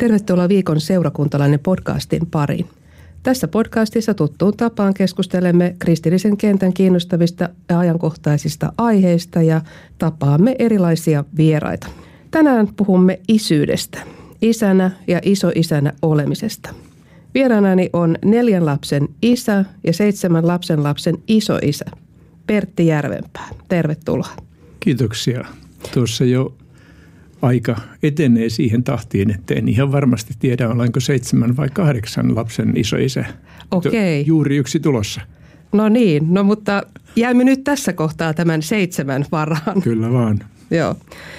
Tervetuloa viikon seurakuntalainen podcastin pariin. Tässä podcastissa tuttuun tapaan keskustelemme kristillisen kentän kiinnostavista ja ajankohtaisista aiheista ja tapaamme erilaisia vieraita. Tänään puhumme isyydestä, isänä ja isoisänä olemisesta. Vieraanani on 4 lapsen isä ja 7 lapsen isoisä, Pertti Järvenpää. Tervetuloa. Kiitoksia. Tuossa jo aika etenee siihen tahtiin, että en ihan varmasti tiedä, olenko 7 vai 8 lapsen isoisä. Okei. Juuri yksi tulossa. No niin, mutta jäämme nyt tässä kohtaa tämän 7 varaan. Kyllä vaan. Joo.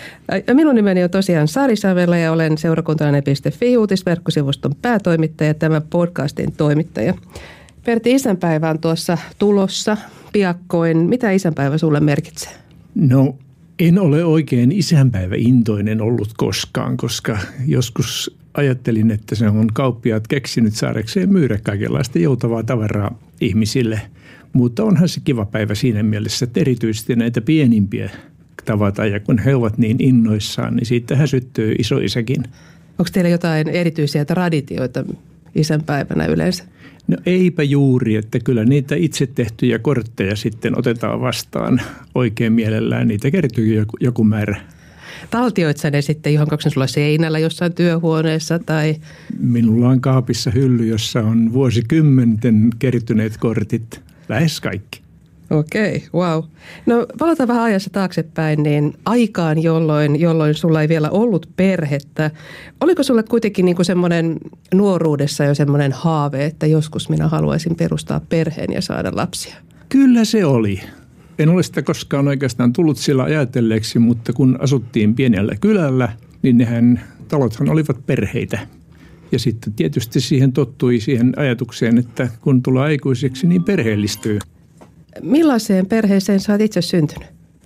Minun nimeni on tosiaan Sari Savela ja olen seurakuntalainen.fi uutisverkkosivuston päätoimittaja ja tämän podcastin toimittaja. Pertti, isänpäivä on tuossa tulossa piakkoin. Mitä isänpäivä sulle merkitsee? No, en ole oikein isänpäiväintoinen ollut koskaan, koska joskus ajattelin, että se on kauppiaat keksinyt saadakseen myydä kaikenlaista joutavaa tavaraa ihmisille. Mutta onhan se kiva päivä siinä mielessä, että erityisesti näitä pienimpiä tavata ja kun he ovat niin innoissaan, niin siitähän syttyy isoisäkin. Onko teillä jotain erityisiä traditioita isänpäivänä yleensä? No eipä juuri, että kyllä niitä itse tehtyjä kortteja sitten otetaan vastaan oikein mielellään. Niitä kertyy joku määrä. Taltioit sä ne sitten johonkin sulla seinällä jossain työhuoneessa tai? Minulla on kaapissa hylly, jossa on vuosikymmenten kertyneet kortit, lähes kaikki. Okei, wow. No palataan vähän ajassa taaksepäin, niin aikaan, jolloin sulla ei vielä ollut perhettä. Oliko sulle kuitenkin niin kuin semmoinen nuoruudessa jo semmoinen haave, että joskus minä haluaisin perustaa perheen ja saada lapsia? Kyllä se oli. En ole sitä koskaan oikeastaan tullut sillä ajatelleeksi, mutta kun asuttiin pienellä kylällä, niin talothan olivat perheitä. Ja sitten tietysti siihen tottui siihen ajatukseen, että kun tulee aikuiseksi, niin perheellistyy. Millaiseen perheeseen sä oot itse syntynyt?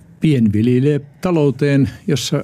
Pienviljelijätalouteen, jossa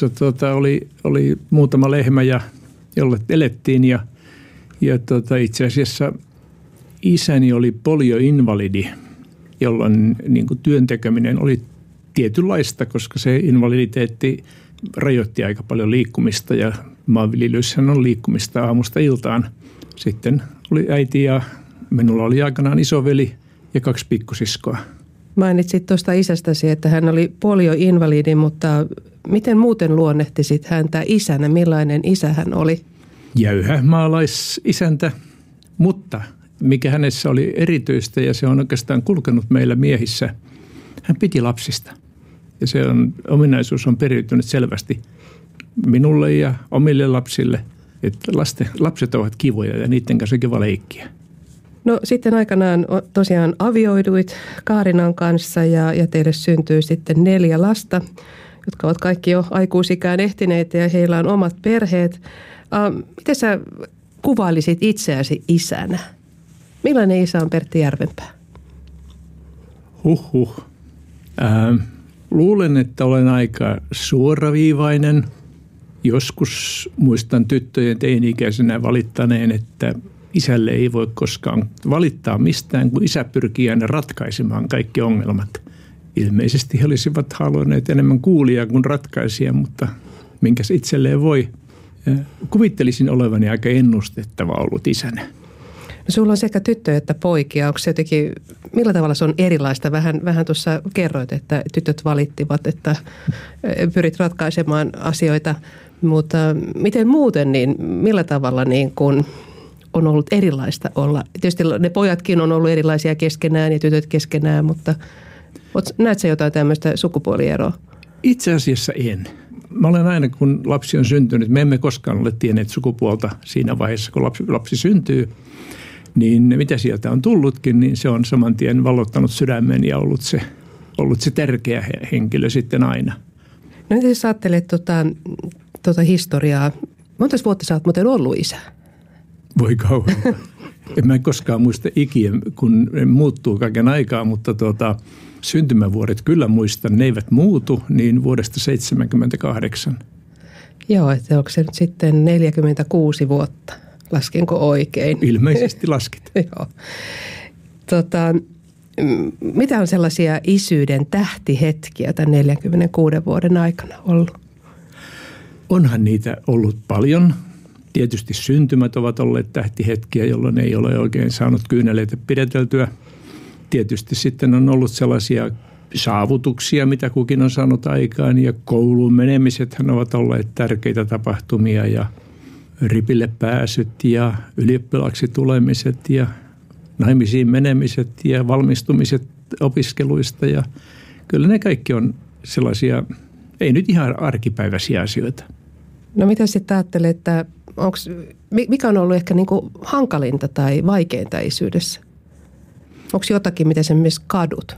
oli muutama lehmä, jolle elettiin. Ja itse asiassa isäni oli polioinvalidi, jolloin niin kuin työn tekeminen oli tietynlaista, koska se invaliditeetti rajoitti aika paljon liikkumista ja maanviljelyshän on liikkumista aamusta iltaan. Sitten oli äiti ja minulla oli aikanaan isoveli ja 2 pikkusiskoa. Mainitsit tuosta isästäsi, että hän oli polioinvalidi, mutta miten muuten luonnehtisit häntä isänä? Millainen isä hän oli? Jäyhä maalaisisäntä, mutta mikä hänessä oli erityistä ja se on oikeastaan kulkenut meillä miehissä, hän piti lapsista. Ja se ominaisuus on periytynyt selvästi minulle ja omille lapsille, että lapset ovat kivoja ja niiden kanssa on kiva leikkiä. No sitten aikanaan tosiaan avioiduit Kaarinan kanssa ja teille syntyy sitten 4 lasta, jotka ovat kaikki jo aikuisikään ehtineitä ja heillä on omat perheet. Miten sä kuvailisit itseäsi isänä? Millainen isä on Pertti Järvenpää? Luulen, että olen aika suoraviivainen. Joskus muistan tyttöjen teini-ikäisenä valittaneen, että isälle ei voi koskaan valittaa mistään, kun isä pyrkii aina ratkaisemaan kaikki ongelmat. Ilmeisesti he olisivat halunneet enemmän kuulijaa kuin ratkaisija, mutta minkäs itselleen voi. Kuvittelisin olevani aika ennustettava ollut isänä. No sulla on sekä tyttöjä että poikia. Onko se jotenkin, millä tavalla se on erilaista? Vähän tuossa kerroit, että tytöt valittivat, että pyrit ratkaisemaan asioita, mutta miten muuten, niin millä tavalla niin kun on ollut erilaista olla? Tietysti ne pojatkin on ollut erilaisia keskenään ja tytöt keskenään, mutta näetkö jotain tämmöistä sukupuolieroa? Itse asiassa en. Mä olen aina, kun lapsi on syntynyt, me emme koskaan ole tienneet sukupuolta siinä vaiheessa, kun lapsi syntyy. Niin mitä sieltä on tullutkin, niin se on saman tien vallottanut sydämen ja ollut se tärkeä henkilö sitten aina. No miten sä ajattelet tuota historiaa? Monta vuotta sä oot muuten ollut isä? Voi kauan. En mä koskaan muista ikiä, kun ne muuttuu kaiken aikaa, mutta syntymävuodet kyllä muistan. Ne eivät muutu, niin vuodesta 1978. Joo, että onko se nyt sitten 46 vuotta? Laskenko oikein? Ilmeisesti laskit. Joo. Mitä on sellaisia isyyden tähtihetkiä tämän 46 vuoden aikana ollut? Onhan niitä ollut paljon. Tietysti syntymät ovat olleet tähtihetkiä, jolloin ei ole oikein saanut kyyneleitä pideteltyä. Tietysti sitten on ollut sellaisia saavutuksia, mitä kukin on saanut aikaan, ja kouluun menemisethän ovat olleet tärkeitä tapahtumia, ja ripille pääsyt ja ylioppilaaksi tulemiset ja naimisiin menemiset ja valmistumiset opiskeluista, ja kyllä ne kaikki on sellaisia, ei nyt ihan arkipäiväisiä asioita. No mitä sitten ajattelet, että mikä on ollut ehkä niin kuin hankalinta tai vaikeinta isyydessä? Onko jotakin, mitä sen myös kadut?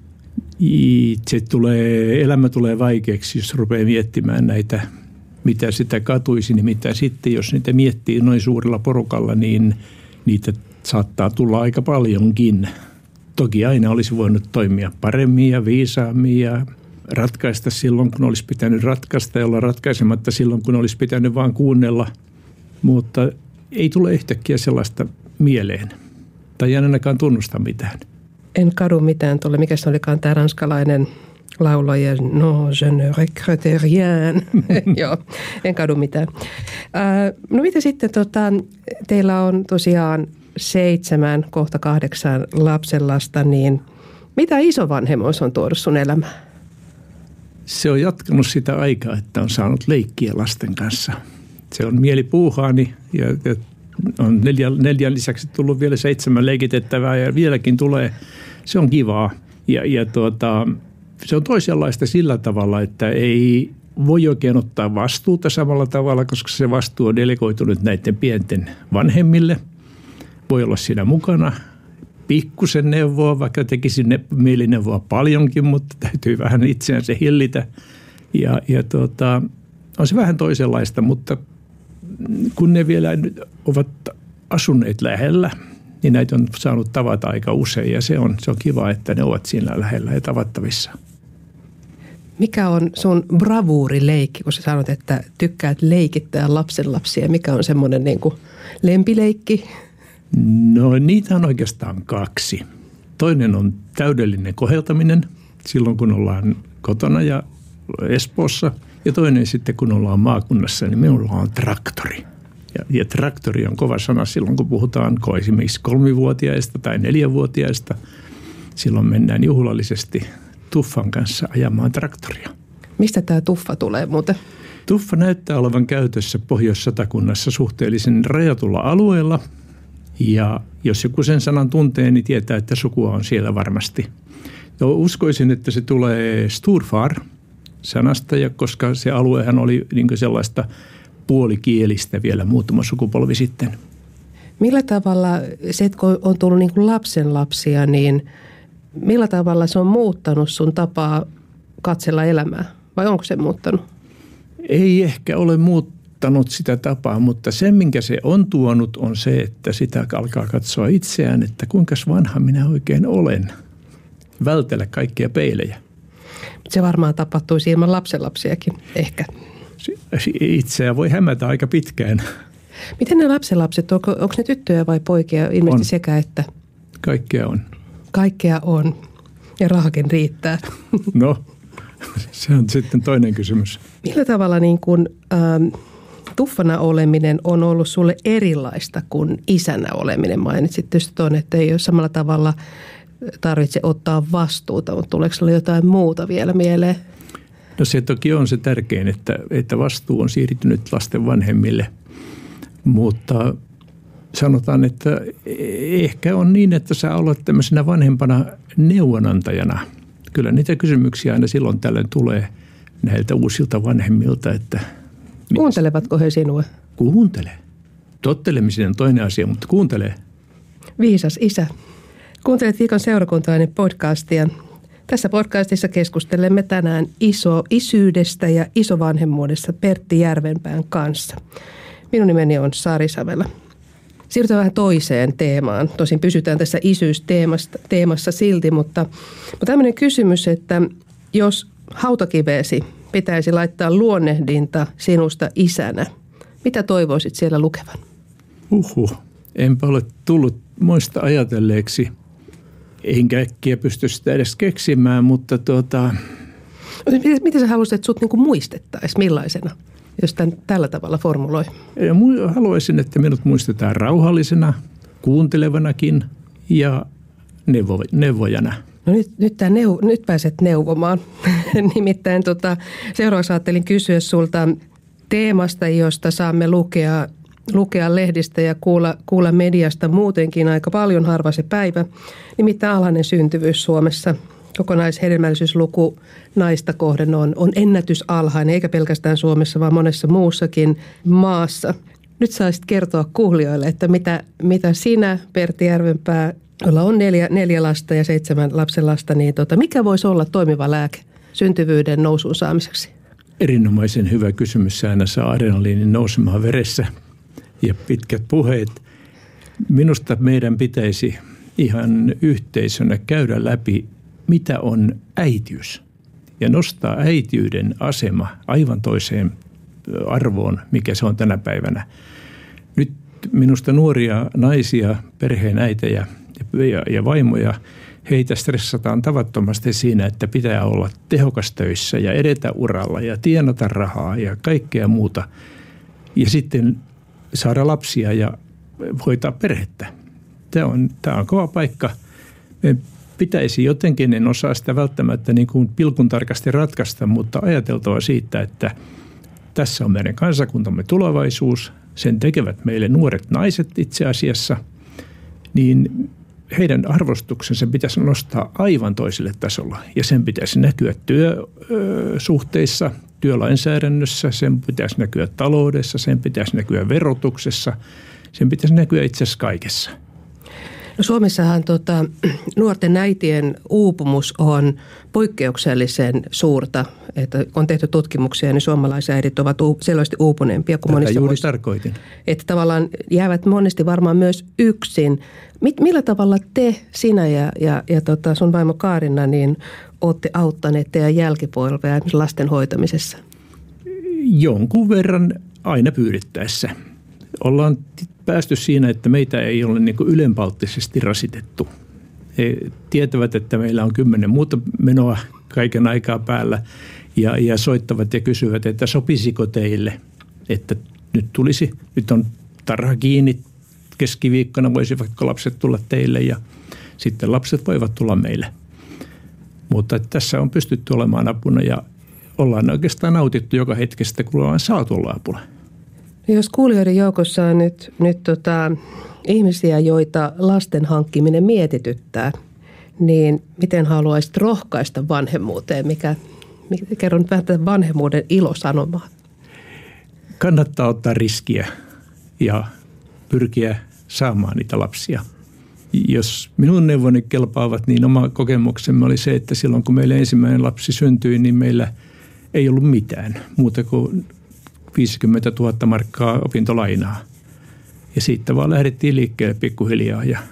Elämä tulee vaikeaksi, jos rupeaa miettimään näitä, mitä sitä katuisi. Nimittäin sitten, jos niitä miettii noin suurella porukalla, niin niitä saattaa tulla aika paljonkin. Toki aina olisi voinut toimia paremmin ja viisaammin ja ratkaista silloin, kun olisi pitänyt ratkaista ja olla ratkaisematta silloin, kun olisi pitänyt vaan kuunnella. Mutta ei tule yhtäkkiä sellaista mieleen. Tai en ainakaan tunnusta mitään. En kadu mitään tuolle. Mikä se olikaan tämä ranskalainen laulaja? No, je ne regrette rien. Joo, en kadu mitään. No mitä sitten, teillä on tosiaan 7, kohta 8 lapsenlasta, niin mitä isovanhemmuus on tuonut sun elämään? Se on jatkanut sitä aikaa, että on saanut leikkiä lasten kanssa. Se on mielipuuhaani ja on 4 lisäksi tullut vielä 7 leikitettävää ja vieläkin tulee. Se on kivaa ja se on toisenlaista sillä tavalla, että ei voi oikein ottaa vastuuta samalla tavalla, koska se vastuu on delegoitunut näiden pienten vanhemmille. Voi olla siinä mukana, pikkusen neuvoa, vaikka tekisi mielineuvoa paljonkin, mutta täytyy vähän itseänsä hillitä. On se vähän toisenlaista, mutta kun ne vielä nyt ovat asuneet lähellä, niin näitä on saanut tavata aika usein ja se on kiva, että ne ovat siinä lähellä ja tavattavissa. Mikä on sun bravuurileikki, kun sä sanot, että tykkäät leikittää lapsenlapsia? Mikä on semmoinen niin kuin lempileikki? No niitä on oikeastaan 2. Toinen on täydellinen koheltaminen silloin, kun ollaan kotona ja Espoossa. Ja toinen sitten, kun ollaan maakunnassa, niin minulla on traktori. Ja traktori on kova sana silloin, kun puhutaan esimerkiksi 3-vuotiaista tai 4-vuotiaista. Silloin mennään juhlallisesti tuffan kanssa ajamaan traktoria. Mistä tämä tuffa tulee muuten? Tuffa näyttää olevan käytössä Pohjois-Satakunnassa suhteellisen rajatulla alueella. Ja jos joku sen sanan tuntee, niin tietää, että sukua on siellä varmasti. Ja uskoisin, että se tulee Storfar sanasta, ja koska se aluehan oli niin kuin sellaista puolikielistä vielä muutama sukupolvi sitten. Millä tavalla se, että kun on tullut niin kuin lapsenlapsia, niin millä tavalla se on muuttanut sun tapaa katsella elämää? Vai onko se muuttanut? Ei ehkä ole muuttanut sitä tapaa, mutta se, minkä se on tuonut, on se, että sitä alkaa katsoa itseään, että kuinka vanha minä oikein olen. Vältellä kaikkia peilejä. Se varmaan tapahtuisi ilman lapsenlapsiakin, ehkä. Itseä voi hämätä aika pitkään. Miten ne lapsenlapset, onko ne tyttöjä vai poikia? Ilmeisesti on. Sekä että. Kaikkea on. Kaikkea on. Ja rahakin riittää. No, se on sitten toinen kysymys. Millä tavalla niin kuin, tuffana oleminen on ollut sulle erilaista kuin isänä oleminen? Mainitsit tietysti tuon, että ei ole samalla tavalla tarvitse ottaa vastuuta, mutta tuleeko sinulle jotain muuta vielä mieleen? No se toki on se tärkein, että vastuu on siirtynyt lasten vanhemmille, mutta sanotaan, että ehkä on niin, että sä olet tämmöisenä vanhempana neuvonantajana. Kyllä niitä kysymyksiä aina silloin tällöin tulee näiltä uusilta vanhemmilta. Että kuuntelevatko he sinua? Kuuntele. Tottelemisen on toinen asia, mutta kuuntele. Viisas isä. Kuuntelet Viikon seurakuntalainen podcastia. Tässä podcastissa keskustelemme tänään isyydestä ja isovanhemmuudesta Pertti Järvenpään kanssa. Minun nimeni on Sari Savela. Siirrytään vähän toiseen teemaan. Tosin pysytään tässä isyysteemassa silti, mutta tämmöinen kysymys, että jos hautakiveesi pitäisi laittaa luonnehdinta sinusta isänä, mitä toivoisit siellä lukevan? Enpä ole tullut moista ajatelleeksi. Enkä äkkiä pysty sitä edes keksimään, mutta Miten sä haluaisit, että sut niinku muistettaisiin millaisena? jos tämän tällä tavalla formuloi? Haluaisin, että minut muistetaan rauhallisena, kuuntelevanakin ja neuvojana. No nyt pääset neuvomaan. Nimittäin seuraavaksi ajattelin kysyä sulta teemasta, josta saamme lukea lehdistä ja kuulla mediasta muutenkin aika paljon, harva se päivä. Nimittäin alhainen syntyvyys Suomessa. Kokonaishedelmällisyysluku naista kohden on ennätysalhainen, eikä pelkästään Suomessa, vaan monessa muussakin maassa. Nyt saisit kertoa kuulijoille, että mitä sinä, Pertti Järvenpää, jolla on 4 lasta ja 7 lapsenlasta, niin mikä voisi olla toimiva lääke syntyvyyden nousuun saamiseksi? Erinomaisen hyvä kysymys. Se aina saa adrenaliinin nousemaan veressä ja pitkät puheet. Minusta meidän pitäisi ihan yhteisönä käydä läpi, mitä on äitiys ja nostaa äitiyden asema aivan toiseen arvoon, mikä se on tänä päivänä. Nyt minusta nuoria naisia, perheenäitejä ja vaimoja, heitä stressataan tavattomasti siinä, että pitää olla tehokas töissä ja edetä uralla ja tienata rahaa ja kaikkea muuta. Ja sitten saada lapsia ja hoitaa perhettä. Tämä on kova paikka. Me pitäisi jotenkin, en osaa sitä välttämättä niin kuin pilkun tarkasti ratkaista, mutta ajateltava siitä, että tässä on meidän kansakuntamme tulevaisuus. Sen tekevät meille nuoret naiset itse asiassa, niin heidän arvostuksensa pitäisi nostaa aivan toiselle tasolla. Ja sen pitäisi näkyä työsuhteissa, työlainsäädännössä, sen pitäisi näkyä taloudessa, sen pitäisi näkyä verotuksessa, sen pitäisi näkyä itse asiassa kaikessa. No Suomessahan nuorten äitien uupumus on poikkeuksellisen suurta. Että on tehty tutkimuksia, niin suomalaisäidit ovat selvästi uupuneempia kuin monissa juuri muissa. Tarkoitin. Että tavallaan jäävät monesti varmaan myös yksin. Millä tavalla sinä ja sun vaimo Kaarina, niin olette auttaneet teidän jälkipolvea esimerkiksi lasten hoitamisessa? Jonkun verran aina pyydettäessä. Ollaan päästy siinä, että meitä ei ole niin kuin ylenpalttisesti rasitettu. He tietävät, että meillä on 10 muuta menoa kaiken aikaa päällä ja soittavat ja kysyvät, että sopisiko teille, että nyt on tarha kiinni, keskiviikkona voisivatko lapset tulla teille ja sitten lapset voivat tulla meille. Mutta tässä on pystytty olemaan apuna ja ollaan oikeastaan nautittu joka hetkestä, kun ollaan saatu olla apuna. Jos kuulijoiden joukossa on nyt ihmisiä, joita lasten hankkiminen mietityttää, niin miten haluaisit rohkaista vanhemmuuteen? Kerron vähän tätä vanhemmuuden ilosanomaa. Kannattaa ottaa riskiä ja pyrkiä saamaan niitä lapsia. Jos minun neuvoni kelpaavat, niin oma kokemuksemme oli se, että silloin kun meille ensimmäinen lapsi syntyi, niin meillä ei ollut mitään muuta kuin 50 000 markkaa opintolainaa. Ja siitä vaan lähdettiin liikkeelle pikkuhiljaa ja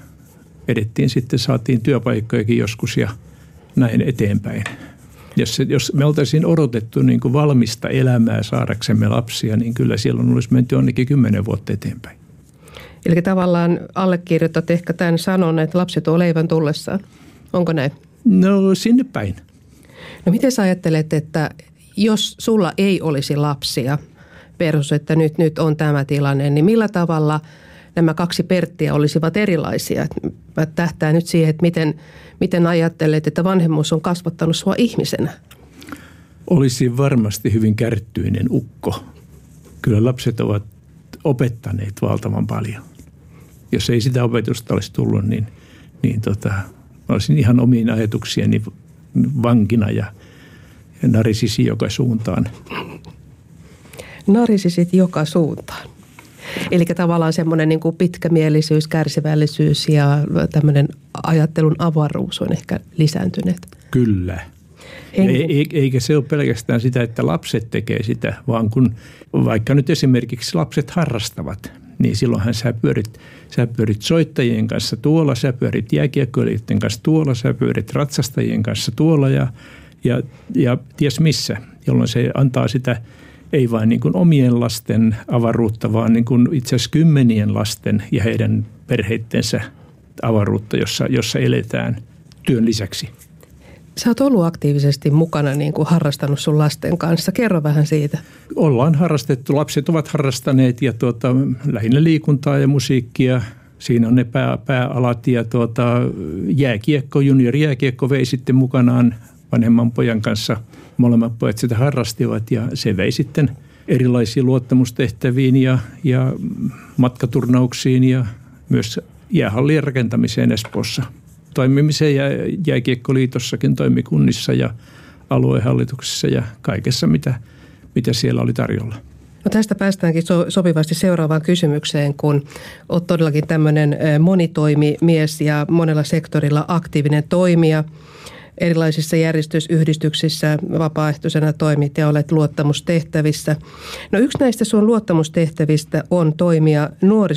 saatiin työpaikkojakin joskus ja näin eteenpäin. Jos me oltaisiin odotettu niin kuin valmista elämää saadaksemme lapsia, niin kyllä silloin olisi menty ainakin 10 vuotta eteenpäin. Eli tavallaan allekirjoitat ehkä tämän sanon, että lapset on leivän tullessaan. Onko näin? No sinne päin. No miten sä ajattelet, että jos sulla ei olisi lapsia versus, että nyt on tämä tilanne, niin millä tavalla nämä 2 Perttiä olisivat erilaisia? Mä tähtään nyt siihen, että miten ajattelet, että vanhemmuus on kasvattanut sua ihmisenä? Olisi varmasti hyvin kärttyinen ukko. Kyllä lapset ovat opettaneet valtavan paljon. Jos ei sitä opetusta olisi tullut, niin olisin ihan omiin ajatuksieni vankina ja narisisin joka suuntaan. Narisisit joka suuntaan. Eli tavallaan semmoinen niin kuin pitkämielisyys, kärsivällisyys ja tämmöinen ajattelun avaruus on ehkä lisääntyneet. Kyllä. Eikä se ole pelkästään sitä, että lapset tekee sitä, vaan kun vaikka nyt esimerkiksi lapset harrastavat, niin silloinhan sä pyörit soittajien kanssa tuolla, sä pyörit jääkiekkoilijoiden kanssa tuolla, sä pyörit ratsastajien kanssa tuolla ja ties missä, jolloin se antaa sitä ei vain niin kuin omien lasten avaruutta, vaan niin kuin itse asiassa 10 lasten ja heidän perheittensä avaruutta, jossa eletään työn lisäksi. Sä oot ollut aktiivisesti mukana, niin kuin harrastanut sun lasten kanssa. Kerro vähän siitä. Ollaan harrastettu, lapset ovat harrastaneet ja lähinnä liikuntaa ja musiikkia. Siinä on ne pääalat ja jääkiekko, juniorijääkiekko vei sitten mukanaan vanhemman pojan kanssa. Molemmat pojat sitä harrastivat ja se vei sitten erilaisiin luottamustehtäviin ja matkaturnauksiin ja myös jäähallien rakentamiseen Espoossa. Toimimiseen ja jääkiekkoliitossakin toimikunnissa ja aluehallituksessa ja kaikessa, mitä siellä oli tarjolla. No tästä päästäänkin sopivasti seuraavaan kysymykseen, kun olet todellakin tämmöinen monitoimimies ja monella sektorilla aktiivinen toimija. Erilaisissa järjestysyhdistyksissä vapaaehtoisena toimit ja olet luottamustehtävissä. No yksi näistä sun luottamustehtävistä on toimia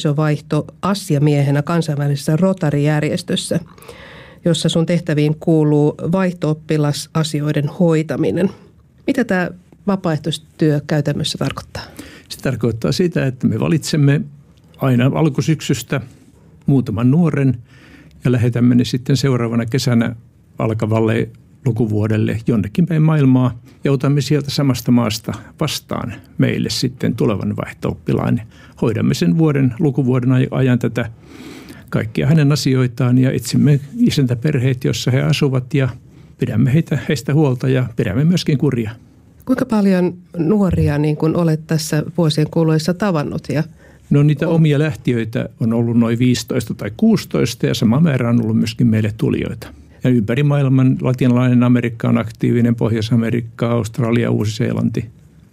nuorisovaihtoasiamiehenä kansainvälisessä Rotary-järjestössä, jossa sun tehtäviin kuuluu vaihto-oppilasasioiden hoitaminen. Mitä tämä vapaaehtoistyö käytännössä tarkoittaa? Se tarkoittaa sitä, että me valitsemme aina alkusyksystä muutaman nuoren ja lähetämme ne sitten seuraavana kesänä alkavalle lukuvuodelle jonnekin päin maailmaa ja otamme sieltä samasta maasta vastaan meille sitten tulevan vaihto-oppilaan. Hoidamme sen lukuvuoden ajan tätä kaikkia hänen asioitaan ja etsimme isäntäperheet, jossa he asuvat ja pidämme heistä huolta ja pidämme myöskin kuria. Kuinka paljon nuoria niin kun olet tässä vuosien kuluessa tavannut? No niitä omia lähtiöitä on ollut noin 15 tai 16 ja sama määrä on ollut myöskin meille tulijoita. Ja ympäri maailman latinalainen Amerikka on aktiivinen, Pohjois-Amerikka, Australia, Uusi-Seelanti.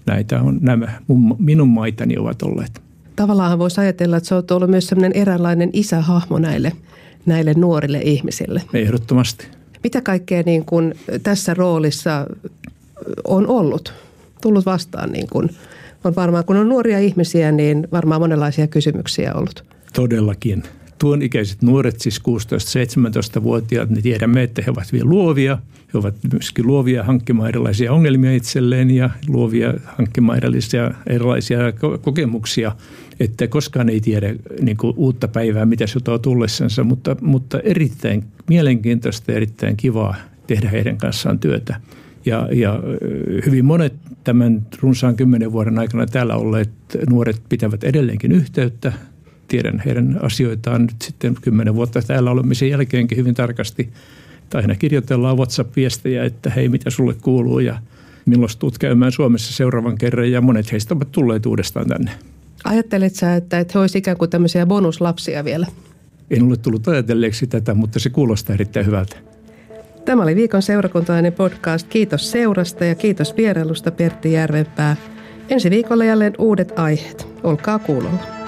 Nämä minun maitani ovat olleet. Tavallaan voisi ajatella, että sä oot ollut myös sellainen eräänlainen isähahmo näille nuorille ihmisille. Ehdottomasti. Mitä kaikkea niin kuin tässä roolissa on tullut vastaan? Niin kuin, on varmaan, kun on nuoria ihmisiä, niin varmaan monenlaisia kysymyksiä ollut. Todellakin. Tuon ikäiset nuoret, siis 16-17-vuotiaat, niin tiedämme, että he ovat vielä luovia. He ovat myöskin luovia hankkimaan erilaisia ongelmia itselleen ja luovia hankkimaan erilaisia kokemuksia. Että koskaan ei tiedä niin kuin uutta päivää, mitä se tuo tullessansa, mutta erittäin mielenkiintoista ja erittäin kivaa tehdä heidän kanssaan työtä. Ja hyvin monet tämän runsaan 10 vuoden aikana täällä olleet nuoret pitävät edelleenkin yhteyttä. Tiedän heidän asioitaan nyt sitten 10 vuotta täällä olemisen jälkeenkin hyvin tarkasti. Tai aina kirjoitellaan WhatsApp-viestejä, että hei, mitä sulle kuuluu ja milloin tulet käymään Suomessa seuraavan kerran. Ja monet heistä ovat tulleet uudestaan tänne. Ajattelet sä, että he olisivat ikään kuin tämmöisiä bonuslapsia vielä? En ole tullut ajatelleeksi tätä, mutta se kuulostaa erittäin hyvältä. Tämä oli viikon seurakuntalainen podcast. Kiitos seurasta ja kiitos vierailusta Pertti Järvenpää. Ensi viikolla jälleen uudet aiheet. Olkaa kuulolla.